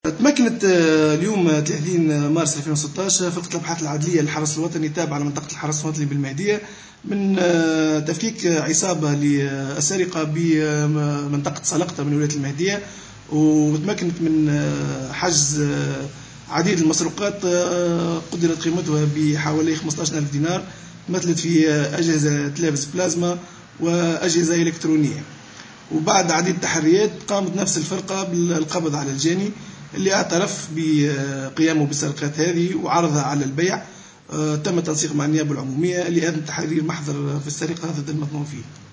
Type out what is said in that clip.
تمكنت اليوم 30 مارس 2016 فرقة الأبحاث العدلية للحرس الوطني التابعة لمنطقة الحرس الوطني بالمهدية من تفكيك عصابة للسرقة بمنطقة سلقطة من ولاية المهدية، وتمكنت من حجز عديد المسروقات قدرت قيمتها بحوالي 15,000 دينار، مثلت في أجهزة تلفز بلازما وأجهزة إلكترونية. وبعد عديد التحريات قامت نفس الفرقة بالقبض على الجاني اللي اعترف بقيامه بالسرقات هذه وعرضها على البيع. تم التنسيق مع النيابة العمومية لأداء تحرير محضر في السرقة ضد المظنون فيه.